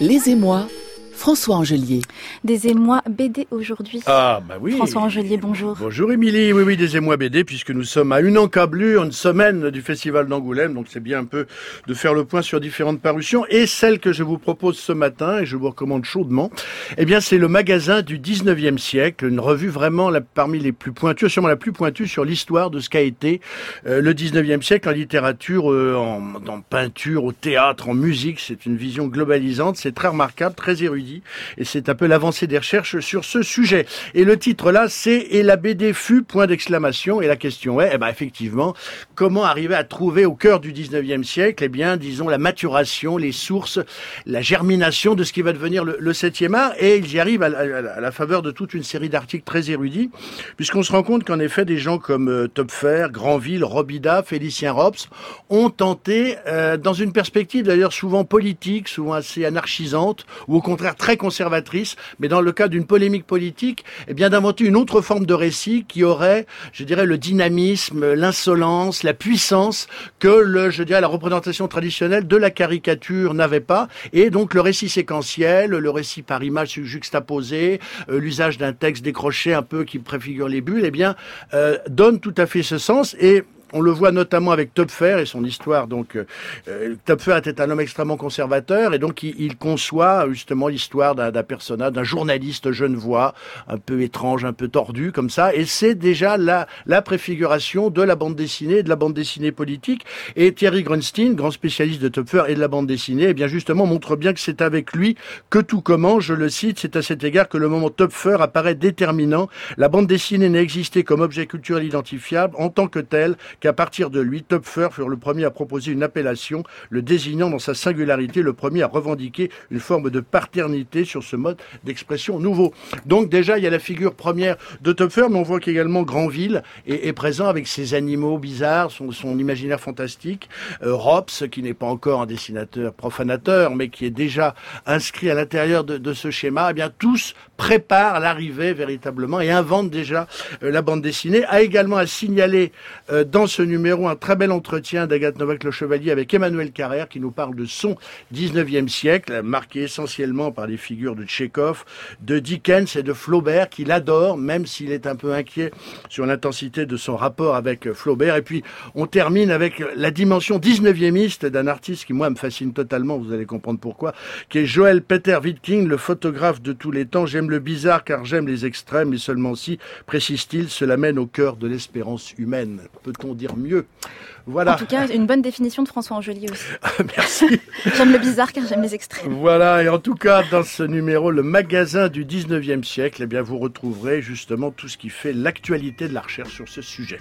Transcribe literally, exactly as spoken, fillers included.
Les Émois, François Angelier. Des émois B D aujourd'hui. Ah, bah oui. François Angelier, bonjour. Bonjour Émilie, oui, oui, des émois B D, puisque nous sommes à une encablure, une semaine du Festival d'Angoulême, donc c'est bien un peu de faire le point sur différentes parutions. Et celle que je vous propose ce matin, et je vous recommande chaudement, eh bien, c'est le magasin du dix-neuvième siècle, une revue vraiment la, parmi les plus pointues, sûrement la plus pointue sur l'histoire de ce qu'a été euh, le dix-neuvième siècle en littérature, euh, en, en peinture, au théâtre, en musique. C'est une vision globalisante, c'est très remarquable, très érudit. Et c'est un peu l'avancée des recherches sur ce sujet. Et le titre là, c'est « Et la B D fut ?» point d'exclamation. Et la question est, eh ben effectivement, comment arriver à trouver au cœur du dix-neuvième siècle, eh bien, disons, la maturation, les sources, la germination de ce qui va devenir le, le septième art. Et ils y arrivent à, à, à la faveur de toute une série d'articles très érudits, puisqu'on se rend compte qu'en effet, des gens comme euh, Töpffer, Granville, Robida, Félicien Rops ont tenté, euh, dans une perspective d'ailleurs souvent politique, souvent assez anarchisante, ou au contraire très conservatrice, mais dans le cas d'une polémique politique, eh bien d'inventer une autre forme de récit qui aurait, je dirais, le dynamisme, l'insolence, la puissance que le, je dirais, la représentation traditionnelle de la caricature n'avait pas. Et donc le récit séquentiel, le récit par image juxtaposée, euh, l'usage d'un texte décroché un peu qui préfigure les bulles, eh bien euh, donne tout à fait ce sens. Et on le voit notamment avec Töpffer et son histoire. Donc, euh, Töpffer était un homme extrêmement conservateur et donc il, il conçoit justement l'histoire d'un, d'un personnage, d'un journaliste genevois, un peu étrange, un peu tordu comme ça. Et c'est déjà la, la préfiguration de la bande dessinée, de la bande dessinée politique. Et Thierry Grunstein, grand spécialiste de Töpffer et de la bande dessinée, eh bien justement montre bien que c'est avec lui que tout commence. Je le cite, c'est à cet égard que le moment Töpffer apparaît déterminant. La bande dessinée n'a existé comme objet culturel identifiable en tant que tel qu'à partir de lui, Töpffer fut le premier à proposer une appellation, le désignant dans sa singularité, le premier à revendiquer une forme de paternité sur ce mode d'expression nouveau. Donc déjà, il y a la figure première de Töpffer, mais on voit qu'également Granville est, est présent avec ses animaux bizarres, son, son imaginaire fantastique. Euh, Rops, qui n'est pas encore un dessinateur profanateur, mais qui est déjà inscrit à l'intérieur de, de ce schéma, eh bien tous préparent l'arrivée véritablement et inventent déjà euh, la bande dessinée. A également à signaler euh, dans ce numéro un très bel entretien d'Agathe Novak-Le Chevalier avec Emmanuel Carrère qui nous parle de son dix-neuvième siècle, marqué essentiellement par les figures de Tchekhov, de Dickens et de Flaubert qu'il adore, même s'il est un peu inquiet sur l'intensité de son rapport avec Flaubert. Et puis on termine avec la dimension dix-neuviémiste d'un artiste qui moi me fascine totalement, vous allez comprendre pourquoi, qui est Joël Peter Wittking, le photographe de tous les temps. J'aime le bizarre car j'aime les extrêmes et seulement si, précise-t-il, cela mène au cœur de l'espérance humaine. Peut-on dire mieux? Voilà. En tout cas, une bonne définition de François Angelier aussi. Merci. J'aime le bizarre car j'aime les extrêmes. Voilà, et en tout cas, dans ce numéro, le magasin du dix-neuvième siècle, eh bien, vous retrouverez justement tout ce qui fait l'actualité de la recherche sur ce sujet.